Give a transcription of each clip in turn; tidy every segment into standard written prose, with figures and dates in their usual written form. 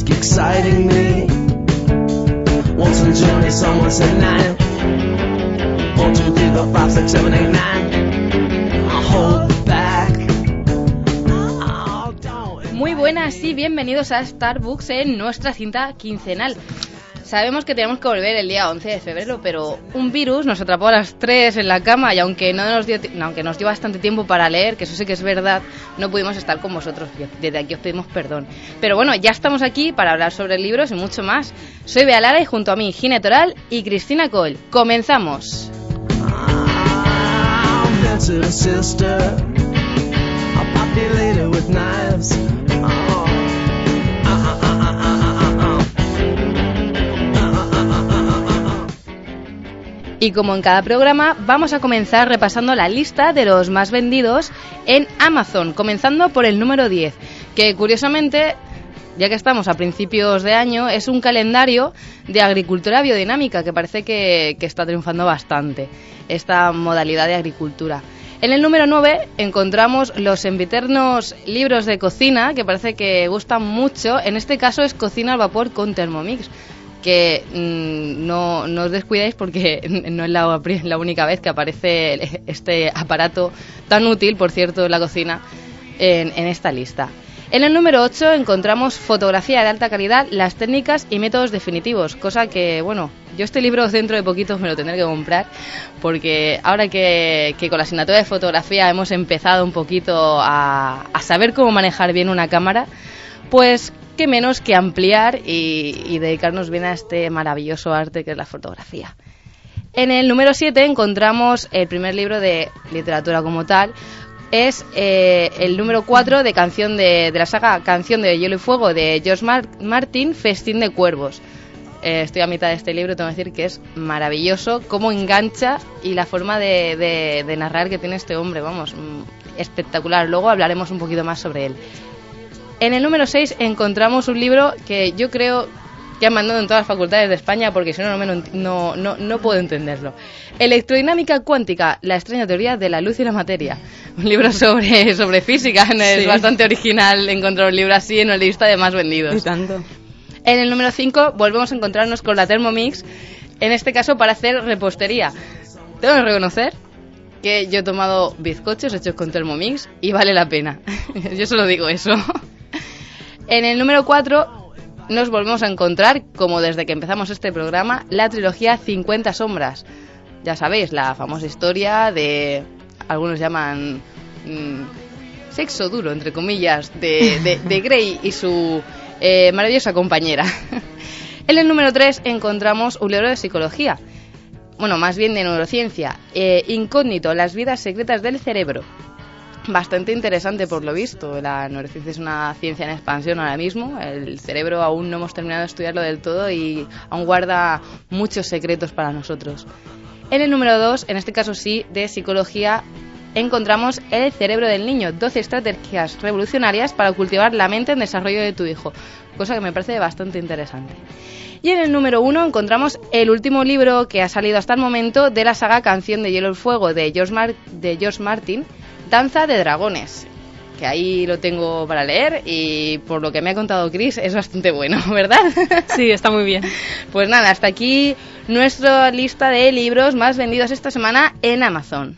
just exciting me. Once a journey, someone said 9. 1, 2, 3, 4, 5, 6, 7, 8, 9. I'll hold back. Muy buenas y bienvenidos a Starbooks en nuestra cinta quincenal. Sabemos que tenemos que volver el día 11 de febrero, pero un virus nos atrapó a las 3 en la cama y aunque nos dio bastante tiempo para leer, que eso sí que es verdad, no pudimos estar con vosotros. Desde aquí os pedimos perdón. Pero bueno, ya estamos aquí para hablar sobre libros y mucho más. Soy Bea Lara y junto a mí Gine Toral y Cristina Cole. ¡Comenzamos! Y como en cada programa, vamos a comenzar repasando la lista de los más vendidos en Amazon, comenzando por el número 10, que curiosamente, ya que estamos a principios de año, es un calendario de agricultura biodinámica que parece que está triunfando bastante, esta modalidad de agricultura. En el número 9 encontramos los sempiternos libros de cocina, que parece que gustan mucho. En este caso es cocina al vapor con Thermomix, que no os descuidéis porque no es la única vez que aparece este aparato tan útil, por cierto, en la cocina, en esta lista. En el número 8 encontramos fotografía de alta calidad, las técnicas y métodos definitivos, cosa que, bueno, yo este libro dentro de poquitos me lo tendré que comprar, porque ahora que con la asignatura de fotografía hemos empezado un poquito a saber cómo manejar bien una cámara, pues qué menos que ampliar y dedicarnos bien a este maravilloso arte que es la fotografía. En el número 7 encontramos el primer libro de literatura como tal. Es el número 4 de la saga Canción de Hielo y Fuego de George Martin, Festín de Cuervos. Estoy a mitad de este libro, tengo que decir que es maravilloso, cómo engancha y la forma de narrar que tiene este hombre, vamos, espectacular. Luego hablaremos un poquito más sobre él. En el número 6 encontramos un libro que yo creo que han mandado en todas las facultades de España, porque si no puedo entenderlo. Electrodinámica cuántica, la extraña teoría de la luz y la materia. Un libro sobre física. Sí. Es bastante original encontrar un libro así en la lista de más vendidos. Y tanto. En el número 5 volvemos a encontrarnos con la Thermomix, en este caso para hacer repostería. Tengo que reconocer que yo he tomado bizcochos hechos con Thermomix y vale la pena. Yo solo digo eso. En el número 4 nos volvemos a encontrar, como desde que empezamos este programa, la trilogía 50 sombras. Ya sabéis, la famosa historia de, algunos llaman sexo duro, entre comillas, de Grey y su maravillosa compañera. En el número 3 encontramos un libro de psicología, bueno, más bien de neurociencia, Incógnito, las vidas secretas del cerebro. Bastante interesante por lo visto. La neurociencia es una ciencia en expansión ahora mismo. El cerebro aún no hemos terminado de estudiarlo del todo y aún guarda muchos secretos para nosotros. En el número 2, en este caso sí, de psicología, encontramos El cerebro del niño, 12 estrategias revolucionarias para cultivar la mente en desarrollo de tu hijo, cosa que me parece bastante interesante. Y en el número 1 encontramos el último libro que ha salido hasta el momento de la saga Canción de Hielo y Fuego de George Martin, Danza de Dragones, que ahí lo tengo para leer y por lo que me ha contado Chris es bastante bueno, ¿verdad? Sí, está muy bien. Pues nada, hasta aquí nuestra lista de libros más vendidos esta semana en Amazon.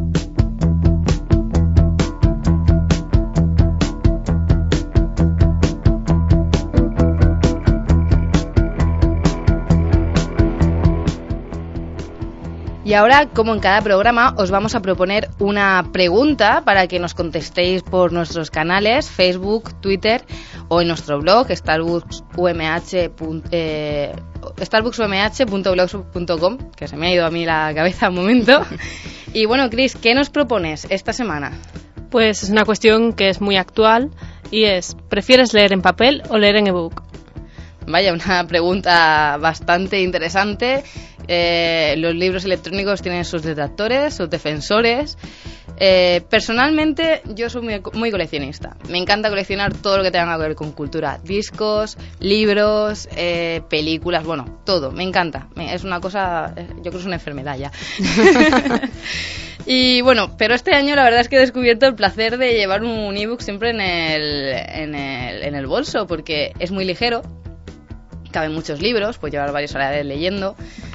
Y ahora, como en cada programa, os vamos a proponer una pregunta para que nos contestéis por nuestros canales, Facebook, Twitter o en nuestro blog, starbucksumh.blogspot.com, que se me ha ido a mí la cabeza un momento. Y bueno, Chris, ¿qué nos propones esta semana? Pues es una cuestión que es muy actual y es, ¿prefieres leer en papel o leer en ebook? Vaya, una pregunta bastante interesante. Los libros electrónicos tienen sus detractores, sus defensores. Personalmente, yo soy muy coleccionista. Me encanta coleccionar todo lo que tenga que ver con cultura. Discos, libros, películas, bueno, todo. Me encanta. Es una cosa, yo creo que es una enfermedad ya. Y bueno, pero este año la verdad es que he descubierto el placer de llevar un ebook siempre en el bolso, porque es muy ligero, caben muchos libros, puedes llevar varios a la vez leyendo,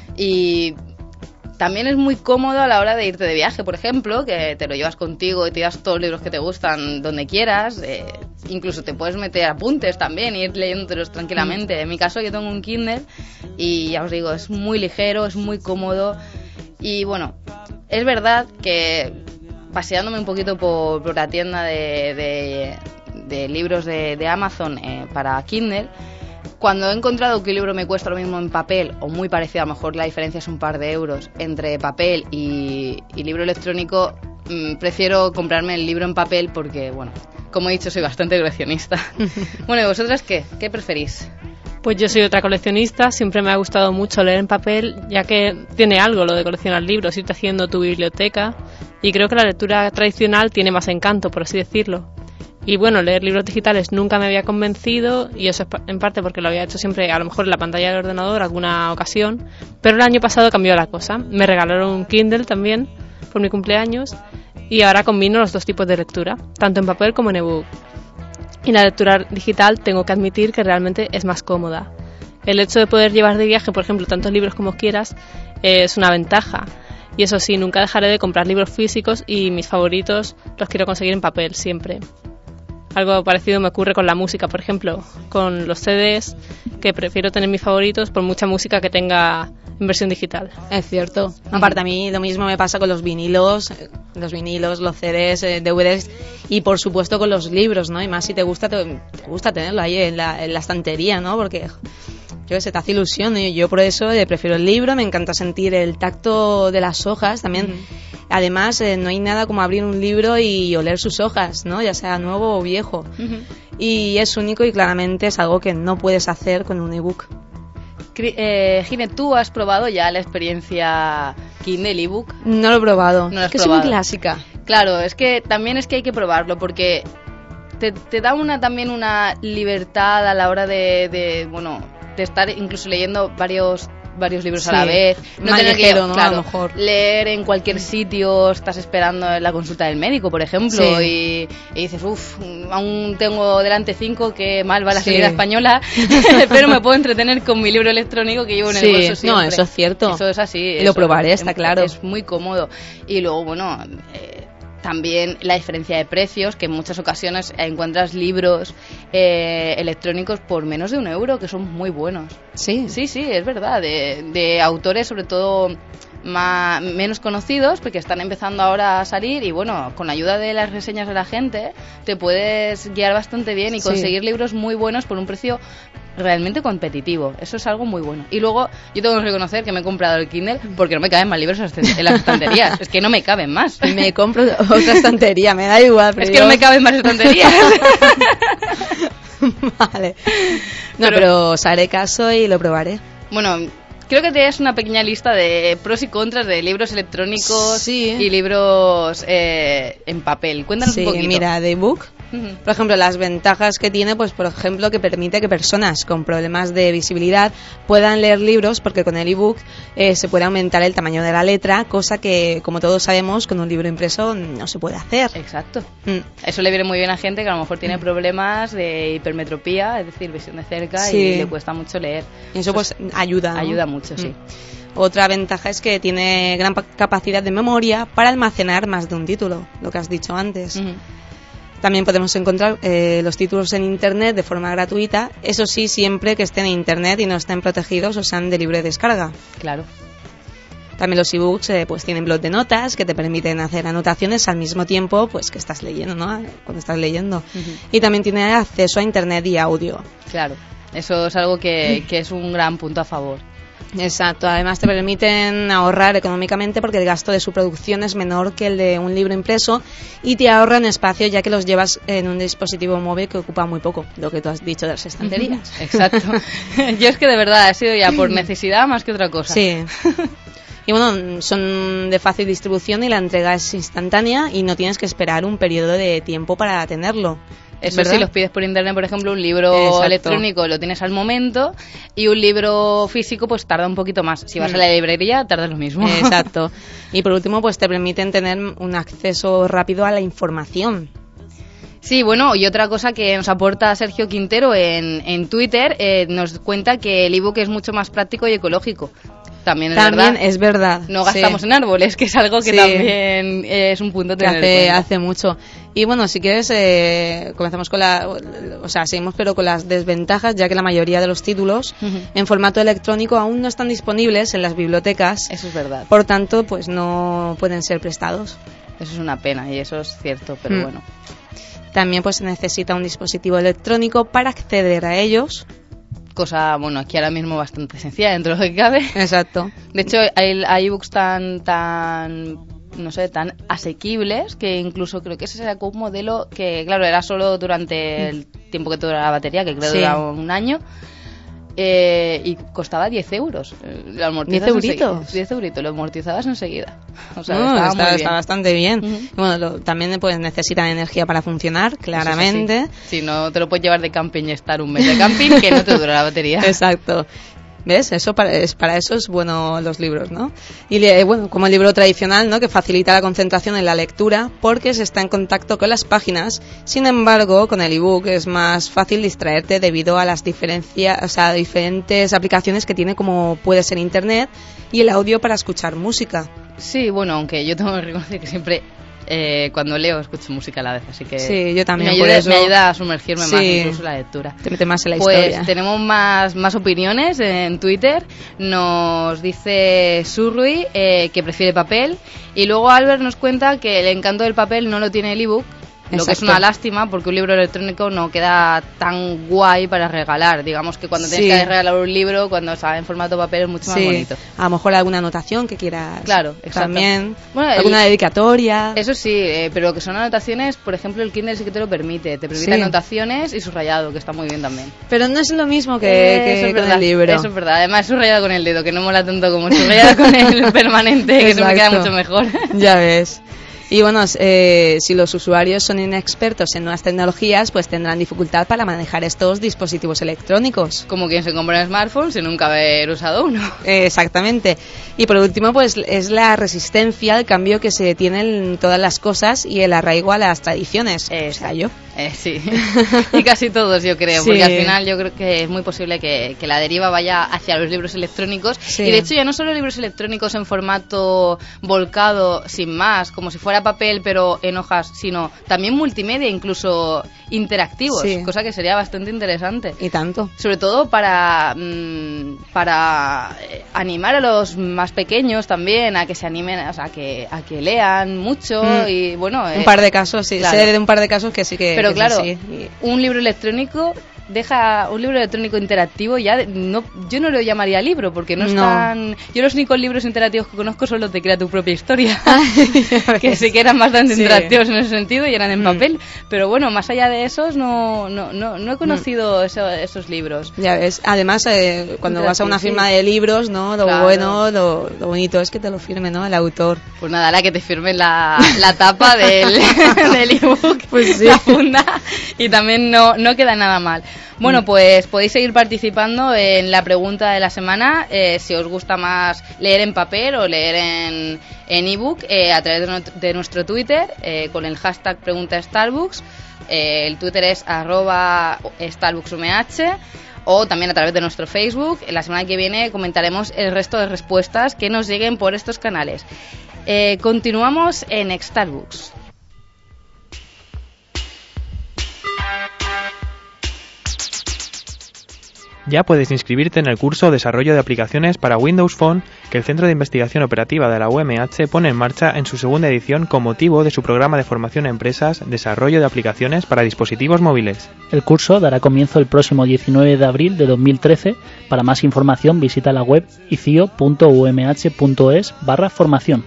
y también es muy cómodo a la hora de irte de viaje, por ejemplo, que te lo llevas contigo y te llevas todos los libros que te gustan donde quieras. Incluso te puedes meter apuntes también y ir leyéndotelos tranquilamente. En mi caso yo tengo un Kindle y ya os digo, es muy ligero, es muy cómodo. Y bueno, es verdad que paseándome un poquito por la tienda de libros de Amazon para Kindle, cuando he encontrado que un libro me cuesta lo mismo en papel o muy parecido, a lo mejor la diferencia es un par de euros entre papel y libro electrónico, prefiero comprarme el libro en papel porque, bueno, como he dicho, soy bastante coleccionista. Bueno, ¿y vosotras qué? ¿Qué preferís? Pues yo soy otra coleccionista, siempre me ha gustado mucho leer en papel, ya que tiene algo lo de coleccionar libros, irte haciendo tu biblioteca, y creo que la lectura tradicional tiene más encanto, por así decirlo. Y bueno, leer libros digitales nunca me había convencido, y eso es en parte porque lo había hecho siempre a lo mejor en la pantalla del ordenador alguna ocasión, pero el año pasado cambió la cosa. Me regalaron un Kindle también por mi cumpleaños y ahora combino los dos tipos de lectura, tanto en papel como en ebook. Y la lectura digital tengo que admitir que realmente es más cómoda. El hecho de poder llevar de viaje, por ejemplo, tantos libros como quieras, es una ventaja. Y eso sí, nunca dejaré de comprar libros físicos y mis favoritos los quiero conseguir en papel siempre. Algo parecido me ocurre con la música, por ejemplo, con los CDs, que prefiero tener mis favoritos por mucha música que tenga en versión digital. Es cierto. Aparte, a mí lo mismo me pasa con los vinilos, los CDs, DVDs y por supuesto con los libros, ¿no? Y más si te gusta tenerlo ahí en la estantería, ¿no? Porque yo se te hace ilusión, y yo por eso prefiero el libro, me encanta sentir el tacto de las hojas también. Además, no hay nada como abrir un libro y oler sus hojas, ¿no? Ya sea nuevo o viejo. Y es único y claramente es algo que no puedes hacer con un ebook. Gine, ¿tú has probado ya la experiencia Kindle ebook? No lo he probado. No lo has que probado. Es muy clásica. Claro, es que hay que probarlo porque te da también una libertad a la hora de estar incluso leyendo varios libros a la vez, no tener ligero, ¿no? Claro, a lo mejor leer en cualquier sitio, estás esperando en la consulta del médico, por ejemplo, y dices, aún tengo delante 5, que mal va la salida española, pero me puedo entretener con mi libro electrónico que llevo en el bolso siempre. No, eso es cierto. Eso es así. Lo probaré, está claro. Es muy cómodo. Y luego, también la diferencia de precios, que en muchas ocasiones encuentras libros electrónicos por menos de €1, que son muy buenos. Sí, es verdad, de autores sobre todo menos conocidos, porque están empezando ahora a salir, y bueno, con la ayuda de las reseñas de la gente te puedes guiar bastante bien y conseguir libros muy buenos por un precio realmente competitivo. Eso es algo muy bueno. Y luego yo tengo que reconocer que me he comprado el Kindle porque no me caben más libros en las estanterías. Es que no me caben más. Me compro otra estantería, me da igual. Es que no me caben más estanterías. Vale. Pero os haré caso y lo probaré. Bueno, creo que tienes una pequeña lista de pros y contras de libros electrónicos y libros en papel. Cuéntanos un poquito. Mira, de ebook, por ejemplo, las ventajas que tiene, pues por ejemplo, que permite que personas con problemas de visibilidad puedan leer libros, porque con el ebook se puede aumentar el tamaño de la letra, cosa que, como todos sabemos, con un libro impreso no se puede hacer. Exacto. Eso le viene muy bien a gente que a lo mejor tiene problemas de hipermetropía, es decir, visión de cerca, y le cuesta mucho leer. Y eso pues ayuda, ¿no? Ayuda mucho, sí. Otra ventaja es que tiene gran capacidad de memoria para almacenar más de un título, lo que has dicho antes. También podemos encontrar los títulos en Internet de forma gratuita, eso sí, siempre que estén en Internet y no estén protegidos o sean de libre descarga. Claro. También los ebooks pues tienen bloc de notas que te permiten hacer anotaciones al mismo tiempo pues que estás leyendo, ¿no? Cuando estás leyendo. Y también tiene acceso a Internet y audio. Claro, eso es algo que es un gran punto a favor. Exacto, además te permiten ahorrar económicamente porque el gasto de su producción es menor que el de un libro impreso y te ahorran espacio ya que los llevas en un dispositivo móvil que ocupa muy poco, lo que tú has dicho de las estanterías. Exacto. Yo es que de verdad ha sido ya por necesidad más que otra cosa. Sí. Y bueno, son de fácil distribución y la entrega es instantánea y no tienes que esperar un periodo de tiempo para tenerlo. Eso ¿verdad? si los pides por internet, por ejemplo, un libro Exacto. electrónico lo tienes al momento y un libro físico pues tarda un poquito más. Si vas a la librería, tarda lo mismo. Exacto. Y por último, pues te permiten tener un acceso rápido a la información. Sí, bueno, y otra cosa que nos aporta Sergio Quintero en Twitter, nos cuenta que el ebook es mucho más práctico y ecológico. También es verdad. No gastamos sí. en árboles, que es algo que Sí. también es un punto a Que tener en cuenta. hace mucho. Y bueno, si quieres, comenzamos con seguimos pero con las desventajas, ya que la mayoría de los títulos Ujú. en formato electrónico aún no están disponibles en las bibliotecas. Eso es verdad. Por tanto, pues no pueden ser prestados. Eso es una pena y eso es cierto, pero bueno. También pues se necesita un dispositivo electrónico para acceder a ellos. Cosa, bueno, aquí ahora mismo bastante sencilla dentro de lo que cabe. Exacto. De hecho, hay ebooks tan no sé, tan asequibles que incluso creo que ese era un modelo que, claro, era solo durante el tiempo que dura la batería, que creo que Sí. dura un año. Y costaba 10 euros. Lo amortizas 10 euritos. enseguida. 10 euritos, lo amortizabas enseguida. O sea, No, estaba muy bien. está bastante bien. Ujú. Bueno, también pues necesitan energía para funcionar, claramente. Eso sí. Si no, te lo puedes llevar de camping y estar un mes de camping que no te dura la batería. Exacto. ¿Ves? Eso para eso es bueno los libros, ¿no? Y bueno, como el libro tradicional, ¿no? Que facilita la concentración en la lectura porque se está en contacto con las páginas. Sin embargo, con el ebook es más fácil distraerte debido a las diferentes aplicaciones que tiene, como puede ser internet y el audio para escuchar música. Sí, bueno, aunque yo tengo que reconocer que siempre cuando leo escucho música a la vez, así que Sí, yo también, me por ayuda a sumergirme más Sí. incluso en la lectura. Te mete más en la Pues historia. tenemos más opiniones en Twitter. Nos dice Surrui que prefiere papel, y luego Albert nos cuenta que el encanto del papel no lo tiene el ebook. Lo que es Exacto. una lástima porque un libro electrónico no queda tan guay para regalar. Digamos que cuando tienes Sí. que regalar un libro, cuando está en formato papel, es mucho más Sí, bonito. a lo mejor alguna anotación que quieras. Claro, exacto. También. Bueno, alguna dedicatoria. Eso sí, pero que son anotaciones, por ejemplo, el Kindle sí que te lo permite. Te permite Sí. anotaciones y subrayado, que está muy bien también. Pero no es lo mismo Eso que es con verdad, el libro. Eso es verdad. Además, subrayado con el dedo, que no mola tanto como subrayado con el permanente, que se me queda Exacto. mucho mejor. Ya ves. Y bueno, si los usuarios son inexpertos en nuevas tecnologías, pues tendrán dificultad para manejar estos dispositivos electrónicos. Como quien se compra un smartphone sin nunca haber usado uno. Exactamente. Y por último, pues es la resistencia al cambio que se tiene en todas las cosas y el arraigo a las tradiciones. O sea, yo. Sí, y casi todos yo creo, Sí. porque al final yo creo que es muy posible que la deriva vaya hacia los libros electrónicos. Sí. Y de hecho ya no solo libros electrónicos en formato volcado sin más, como si fuera papel pero en hojas, sino también multimedia, incluso interactivos, Sí. cosa que sería bastante interesante. Y tanto. Sobre todo para animar a los más pequeños también a que se animen, o sea, a que lean mucho y bueno, Un par de casos, sí. claro. Sé de un par de casos que sí que. Pero que es claro, así. Y- un libro electrónico interactivo ya yo no lo llamaría libro porque no No. están. Yo los únicos libros interactivos que conozco son los de Crea tu propia historia, que sí que eran bastante Sí. interactivos en ese sentido y eran en papel, pero bueno, más allá de esos no he conocido esos libros. Ya ves, además cuando vas a una Interactivo, firma sí. de libros, ¿no? Lo Claro. bueno, lo bonito es que te lo firme, ¿no? El autor. Pues nada, la que te firmen la tapa del ebook, Pues sí. la funda, y también no queda nada mal. Bueno, pues podéis seguir participando en la pregunta de la semana, si os gusta más leer en papel o leer en ebook, a través de nuestro Twitter, con el hashtag Pregunta Starbucks. El Twitter es @StarbucksUMH. O también a través de nuestro Facebook. La semana que viene comentaremos el resto de respuestas que nos lleguen por estos canales. Continuamos en Starbucks. Ya puedes inscribirte en el curso Desarrollo de aplicaciones para Windows Phone que el Centro de Investigación Operativa de la UMH pone en marcha en su segunda edición con motivo de su programa de formación a empresas Desarrollo de aplicaciones para dispositivos móviles. El curso dará comienzo el próximo 19 de abril de 2013. Para más información visita la web icio.umh.es/formación.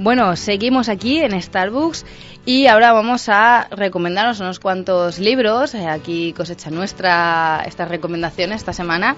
Bueno, seguimos aquí en Starbucks y ahora vamos a recomendaros unos cuantos libros. Aquí cosecha nuestra estas recomendaciones esta semana.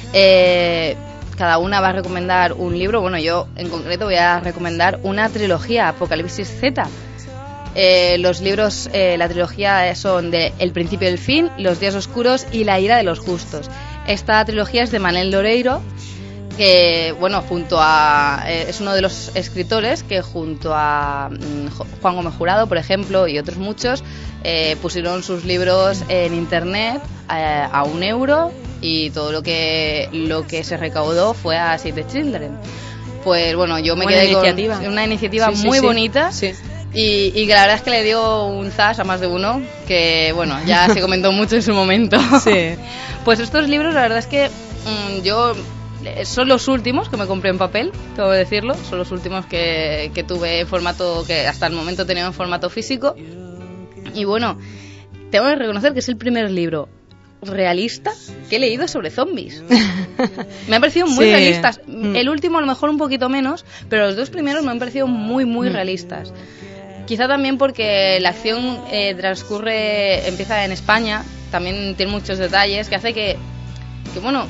Cada una va a recomendar un libro. Bueno, yo en concreto voy a recomendar una trilogía, Apocalipsis Z. Los libros, la trilogía son de El principio y el fin, Los días oscuros y La ira de los justos. Esta trilogía es de Manel Loreiro, que bueno, junto a es uno de los escritores que junto a Juan Gómez Jurado, por ejemplo, y otros muchos, pusieron sus libros en internet a €1, y todo lo que se recaudó fue a Save the Children. Pues bueno, yo me quedé con una iniciativa muy bonita. Sí. Y que la verdad es que le dio un zas a más de uno, que bueno, ya se comentó mucho en su momento. Sí. Pues estos libros, la verdad es que yo son los últimos que me compré en papel, tengo que decirlo. Son los últimos que tuve en formato, que hasta el momento tenía en formato físico. Y bueno, tengo que reconocer que es el primer libro realista que he leído sobre zombies. Me han parecido muy realistas. El último a lo mejor un poquito menos, pero los dos primeros me han parecido muy realistas. Quizá también porque la acción empieza en España, también tiene muchos detalles que hace que bueno,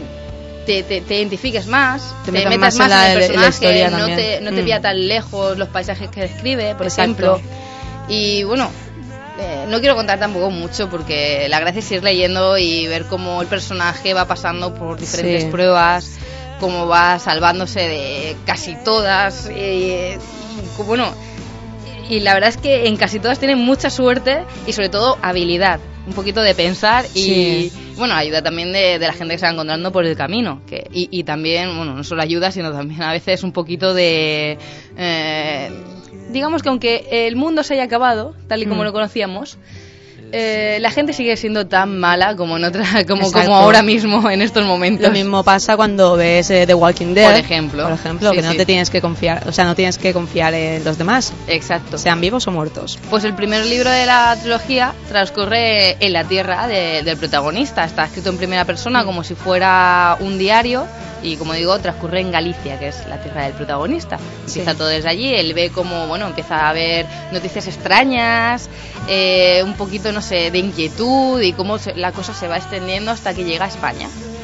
te identifiques más, te metas más en el personaje, no te pilla tan lejos los paisajes que describe, por ejemplo. Y bueno, no quiero contar tampoco mucho, porque la gracia es ir leyendo y ver cómo el personaje va pasando por diferentes pruebas, cómo va salvándose de casi todas, bueno, y la verdad es que en casi todas tienen mucha suerte y sobre todo habilidad, un poquito de pensar y bueno, ayuda también de la gente que se va encontrando por el camino, y también, bueno, no solo ayuda, sino también a veces un poquito de digamos que aunque el mundo se haya acabado tal y como lo conocíamos, la gente sigue siendo tan mala como como ahora mismo en estos momentos. Lo mismo pasa cuando ves The Walking Dead, por ejemplo, que no te tienes que confiar, o sea, no tienes que confiar en los demás. Exacto. Sean vivos o muertos. Pues el primer libro de la trilogía transcurre en la tierra del protagonista. Está escrito en primera persona como si fuera un diario. Y como digo, transcurre en Galicia, que es la tierra del protagonista. Empieza todo desde allí, él ve como, bueno, empieza a ver noticias extrañas, un poquito, no sé, de inquietud, y cómo la cosa se va extendiendo hasta que llega a España.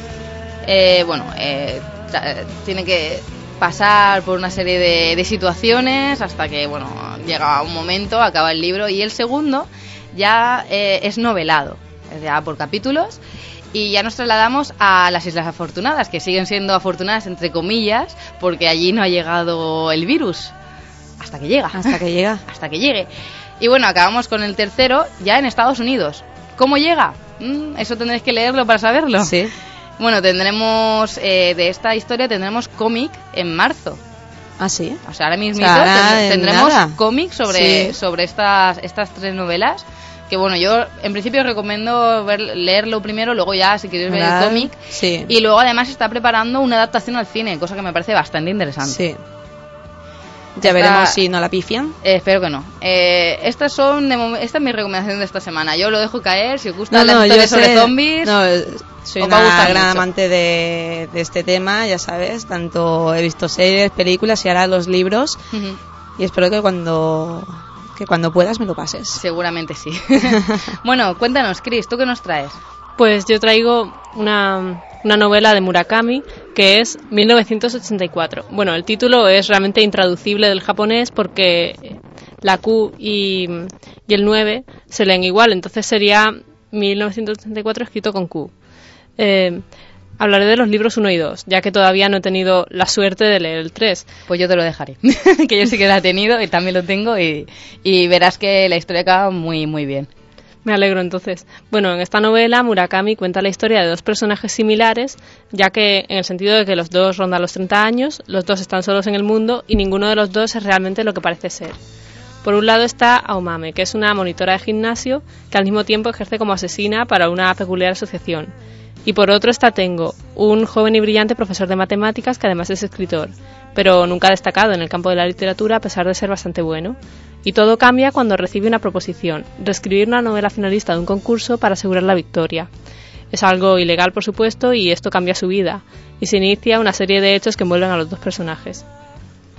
Tiene que pasar por una serie de situaciones hasta que, bueno, llega un momento, acaba el libro, y el segundo ya es novelado, ya por capítulos. Y ya nos trasladamos a las Islas Afortunadas, que siguen siendo afortunadas entre comillas, porque allí no ha llegado el virus. Hasta que llega. Hasta que llega. Hasta que llegue. Y bueno, acabamos con el tercero ya en Estados Unidos. ¿Cómo llega? Eso tendréis que leerlo para saberlo. Sí. Bueno, tendremos de esta historia tendremos cómic en marzo. ¿Ah, sí? O sea, ahora mismo tendremos cómic sobre estas tres novelas. Que bueno, yo en principio recomiendo leerlo primero, luego ya si quieres ver el cómic. Sí. Y luego además está preparando una adaptación al cine, cosa que me parece bastante interesante. Sí. Ya veremos si no la pifian. Espero que no. Esta es mi recomendación de esta semana. Yo lo dejo caer. Si os gusta la historia sobre zombies, soy una gran amante de este tema, ya sabes. Tanto he visto series, películas y ahora los libros. Uh-huh. Y espero que cuando puedas me lo pases. Seguramente sí. Bueno, cuéntanos, Chris, ¿tú qué nos traes? Pues yo traigo una novela de Murakami que es 1984. Bueno, el título es realmente intraducible del japonés porque la Q y el 9 se leen igual, entonces sería 1984 escrito con Q. Hablaré de los libros 1 y 2, ya que todavía no he tenido la suerte de leer el 3. Pues yo te lo dejaré, que yo sí que la he tenido y también lo tengo, y verás que la historia acaba muy muy bien. Me alegro entonces. Bueno, en esta novela Murakami cuenta la historia de dos personajes similares, ya que en el sentido de que los dos rondan los 30 años, los dos están solos en el mundo y ninguno de los dos es realmente lo que parece ser. Por un lado está Aomame, que es una monitora de gimnasio que al mismo tiempo ejerce como asesina para una peculiar asociación. Y por otro está Tengo, un joven y brillante profesor de matemáticas que además es escritor, pero nunca ha destacado en el campo de la literatura a pesar de ser bastante bueno. Y todo cambia cuando recibe una proposición, reescribir una novela finalista de un concurso para asegurar la victoria. Es algo ilegal, por supuesto, y esto cambia su vida, y se inicia una serie de hechos que envuelven a los dos personajes.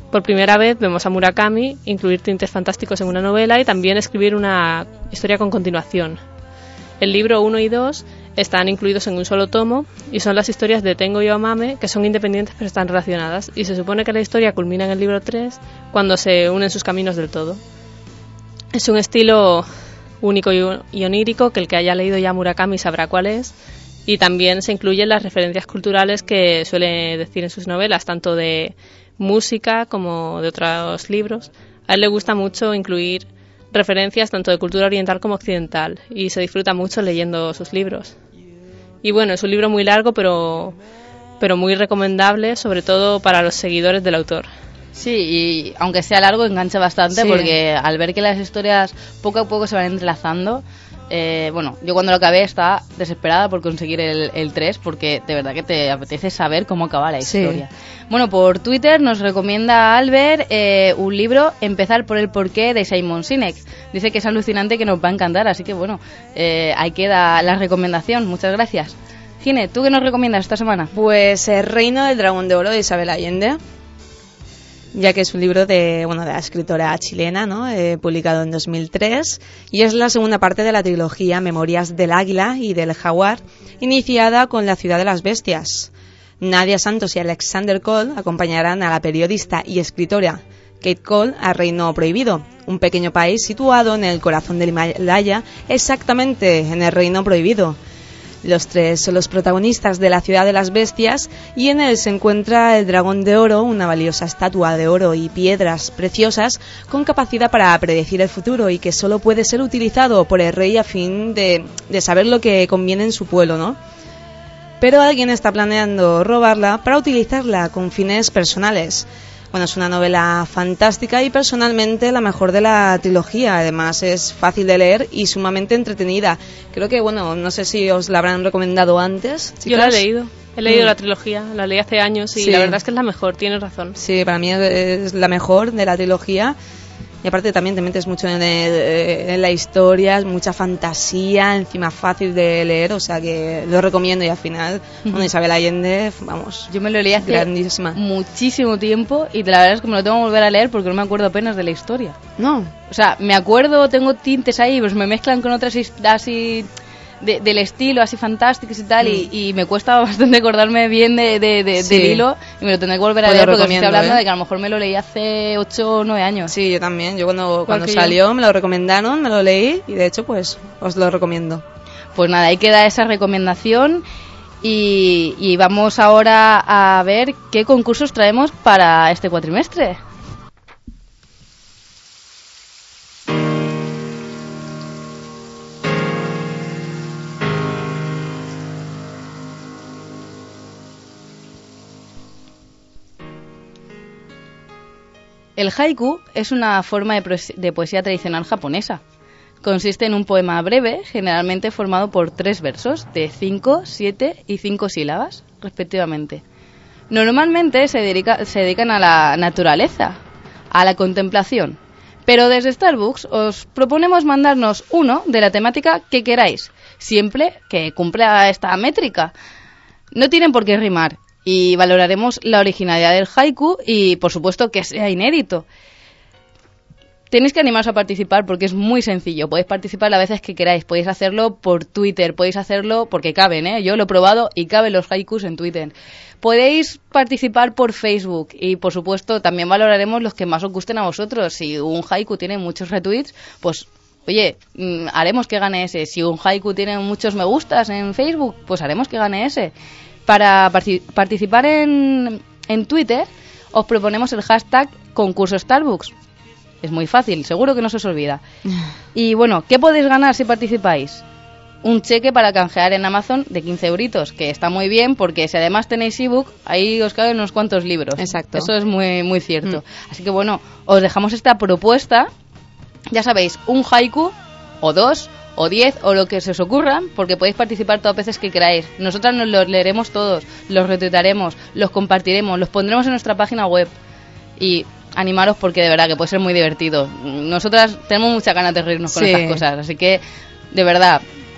Por primera vez vemos a Murakami incluir tintes fantásticos en una novela y también escribir una historia con continuación. El libro 1 y 2 están incluidos en un solo tomo y son las historias de Tengo y Omame, que son independientes pero están relacionadas, y se supone que la historia culmina en el libro 3 cuando se unen sus caminos del todo. Es un estilo único y onírico que el que haya leído ya Murakami sabrá cuál es, y también se incluyen las referencias culturales que suele decir en sus novelas, tanto de música como de otros libros. A él le gusta mucho incluir referencias tanto de cultura oriental como occidental y se disfruta mucho leyendo sus libros. Y bueno, es un libro muy largo pero muy recomendable, sobre todo para los seguidores del autor. Sí, y aunque sea largo engancha bastante, sí, porque al ver que las historias poco a poco se van entrelazando, yo cuando lo acabé estaba desesperada por conseguir el 3, porque de verdad que te apetece saber cómo acaba la historia. Sí. Bueno, por Twitter nos recomienda Albert un libro, Empezar por el porqué, de Simon Sinek. Dice que es alucinante, que nos va a encantar, así que bueno, ahí queda la recomendación. Muchas gracias. Gine, ¿tú qué nos recomiendas esta semana? Pues El reino del dragón de oro, de Isabel Allende, ya que es un libro de la escritora chilena, ¿no? Publicado en 2003, y es la segunda parte de la trilogía Memorias del Águila y del Jaguar, iniciada con La ciudad de las bestias. Nadia Santos y Alexander Cole acompañarán a la periodista y escritora Kate Cole a Reino Prohibido, un pequeño país situado en el corazón del Himalaya, exactamente en el Reino Prohibido. Los tres son los protagonistas de La ciudad de las bestias, y en él se encuentra el dragón de oro, una valiosa estatua de oro y piedras preciosas con capacidad para predecir el futuro y que solo puede ser utilizado por el rey a fin de saber lo que conviene en su pueblo, ¿no? Pero alguien está planeando robarla para utilizarla con fines personales. Bueno, es una novela fantástica y personalmente la mejor de la trilogía. Además es fácil de leer y sumamente entretenida. Creo que, no sé si os la habrán recomendado antes, chicas. Yo la he leído la trilogía, la leí hace años y sí, la verdad es que es la mejor, tienes razón. Sí, para mí es la mejor de la trilogía. Y aparte también te metes mucho en la historia, mucha fantasía, encima fácil de leer, o sea que lo recomiendo. Y al final, Isabel Allende, vamos, yo me lo leí hace muchísimo tiempo y la verdad es que me lo tengo que volver a leer porque no me acuerdo apenas de la historia. No. O sea, me acuerdo, tengo tintes ahí, pues me mezclan con otras así del estilo, así fantásticos y tal, y me cuesta bastante acordarme bien del hilo, y me lo tendré que volver a leer porque estoy hablando de que a lo mejor me lo leí hace 8 o 9 años. Sí, yo también. Yo cuando salió me lo recomendaron, me lo leí y de hecho pues os lo recomiendo. Pues nada, ahí queda esa recomendación y vamos ahora a ver qué concursos traemos para este cuatrimestre. El haiku es una forma de poesía tradicional japonesa. Consiste en un poema breve, generalmente formado por 3 versos, de 5, 7 y 5 sílabas, respectivamente. Normalmente se dedican a la naturaleza, a la contemplación. Pero desde Starbucks os proponemos mandarnos uno de la temática que queráis, siempre que cumpla esta métrica. No tienen por qué rimar. Y valoraremos la originalidad del haiku y, por supuesto, que sea inédito. Tenéis que animaros a participar porque es muy sencillo. Podéis participar las veces que queráis. Podéis hacerlo por Twitter, podéis hacerlo porque caben, ¿eh? Yo lo he probado y caben los haikus en Twitter. Podéis participar por Facebook y, por supuesto, también valoraremos los que más os gusten a vosotros. Si un haiku tiene muchos retweets, pues oye, haremos que gane ese. Si un haiku tiene muchos me gustas en Facebook, pues haremos que gane ese. Para participar en Twitter os proponemos el hashtag concurso Starbucks. Es muy fácil, seguro que no se os olvida. Y bueno, ¿qué podéis ganar si participáis? Un cheque para canjear en Amazon de 15 euritos, que está muy bien porque si además tenéis ebook, ahí os caben unos cuantos libros. Exacto. Eso es muy, muy cierto. Así que bueno, os dejamos esta propuesta. Ya sabéis, un haiku o 2 o 10 o lo que se os ocurra, porque podéis participar todas las veces que queráis. Nosotras nos los leeremos todos, los retuitaremos, los compartiremos, los pondremos en nuestra página web. Y animaros porque de verdad que puede ser muy divertido. Nosotras tenemos muchas ganas de reírnos con estas cosas, así que de verdad,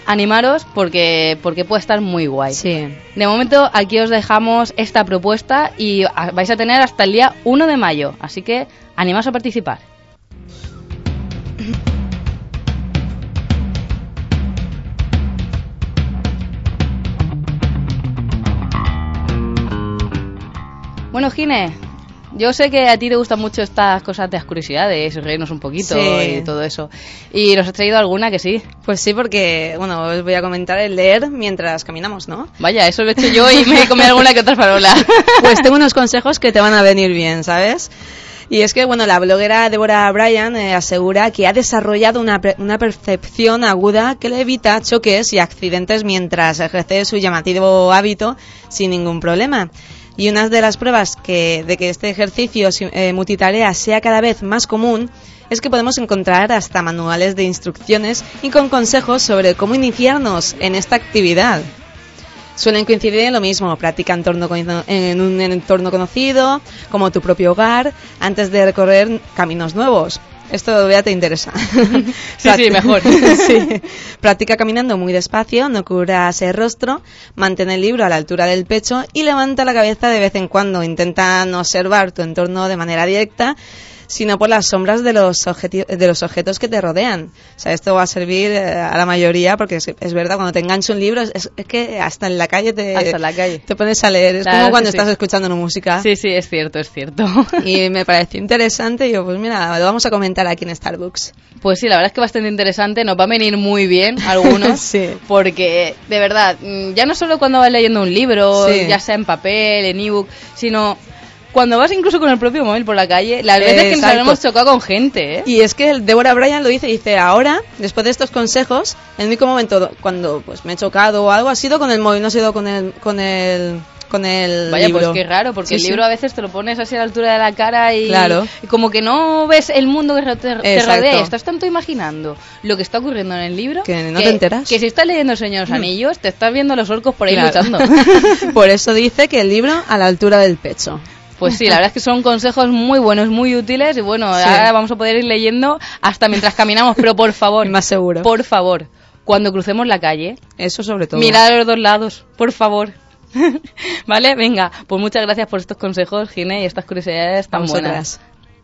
animaros porque puede estar muy guay. Sí. De momento aquí os dejamos esta propuesta y vais a tener hasta el día 1 de mayo, así que animaos a participar. Bueno, Gine, yo sé que a ti te gustan mucho estas cosas de las curiosidades, reírnos un poquito y todo eso. ¿Y nos has traído alguna que sí? Pues sí, porque, bueno, os voy a comentar el leer mientras caminamos, ¿no? Vaya, eso lo he hecho yo y me he comido alguna que otra farola. Pues tengo unos consejos que te van a venir bien, ¿sabes? Y es que, bueno, la bloguera Deborah Bryan asegura que ha desarrollado una percepción aguda que le evita choques y accidentes mientras ejerce su llamativo hábito sin ningún problema. Y una de las pruebas de que este ejercicio multitarea sea cada vez más común es que podemos encontrar hasta manuales de instrucciones y con consejos sobre cómo iniciarnos en esta actividad. Suelen coincidir en lo mismo, practica en un entorno conocido, como tu propio hogar, antes de recorrer caminos nuevos. Esto ya te interesa. Sí, mejor. Sí. Practica caminando muy despacio, no cubras el rostro, mantén el libro a la altura del pecho y levanta la cabeza de vez en cuando. Intenta no observar tu entorno de manera directa, sino por las sombras de los objetos que te rodean. O sea, esto va a servir a la mayoría, porque es verdad, cuando te engancha un libro, es que hasta en la calle te pones a leer. Es claro, como cuando estás escuchando una música. Sí, es cierto. Y me pareció interesante, y yo, pues mira, lo vamos a comentar aquí en Starbucks. Pues sí, la verdad es que bastante interesante, nos va a venir muy bien algunos, sí. Porque, de verdad, ya no solo cuando vas leyendo un libro, ya sea en papel, en ebook, sino cuando vas incluso con el propio móvil por la calle, las veces que nos hemos chocado con gente, ¿eh? Y es que Deborah Bryan lo dice, ahora, después de estos consejos, el único momento cuando pues me he chocado o algo ha sido con el móvil, no ha sido con el Vaya, libro. Pues qué raro, porque el libro a veces te lo pones así a la altura de la cara y, claro. Y como que no ves el mundo que te rodea, estás tanto imaginando lo que está ocurriendo en el libro que no te enteras. Que si estás leyendo El Señor de los Anillos, te estás viendo los orcos por ahí luchando. Por eso dice que el libro a la altura del pecho. Pues sí, la verdad es que son consejos muy buenos, muy útiles y bueno, ahora vamos a poder ir leyendo hasta mientras caminamos, pero por favor, más seguro. Por favor, cuando crucemos la calle, eso sobre todo. Mirad a los dos lados, por favor. Vale, venga, pues muchas gracias por estos consejos, Gine, y estas curiosidades tan buenas.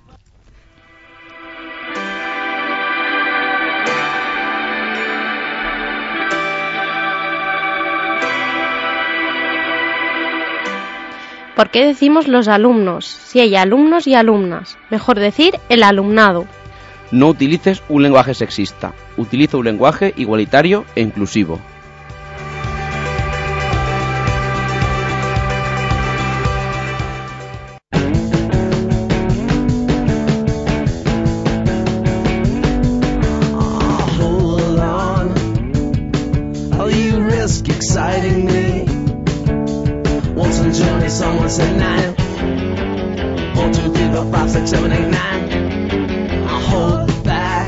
¿Por qué decimos los alumnos? Si hay alumnos y alumnas. Mejor decir el alumnado. No utilices un lenguaje sexista. Utiliza un lenguaje igualitario e inclusivo. Hold on, how you risk exciting me? Once a journey, someone said 9. 1, 2, 3, 4, 5, 6, 7, 8, 9. I'll hold back.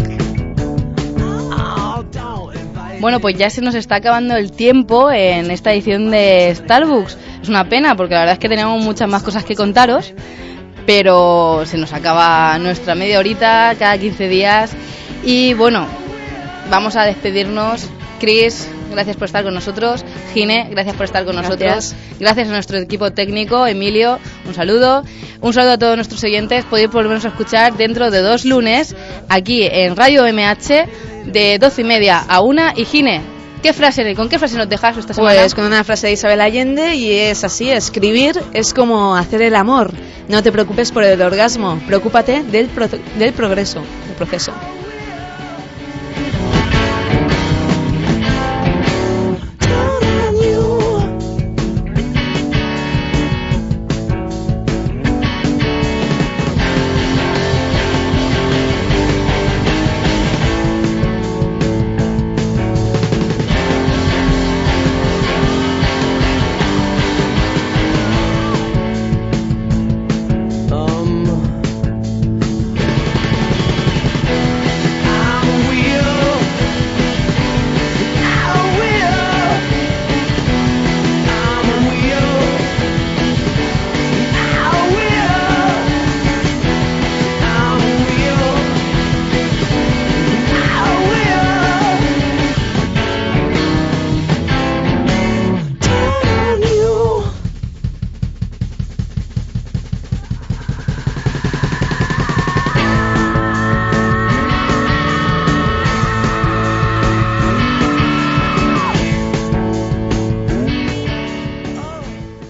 Bueno, pues ya se nos está acabando el tiempo en esta edición de Starbucks. Es una pena porque la verdad es que tenemos muchas más cosas que contaros, pero se nos acaba nuestra media horita cada 15 días. Y bueno, vamos a despedirnos. Chris, gracias por estar con nosotros. Gine, gracias por estar con nosotros. Gracias a nuestro equipo técnico. Emilio, un saludo. Un saludo a todos nuestros oyentes. Podéis volvernos a escuchar dentro de 2 lunes aquí en Radio MH de 12:30 a 1. Y Gine, ¿con qué frase nos dejas esta semana? Pues con una frase de Isabel Allende, y es así: escribir es como hacer el amor. No te preocupes por el orgasmo, preocúpate del proceso.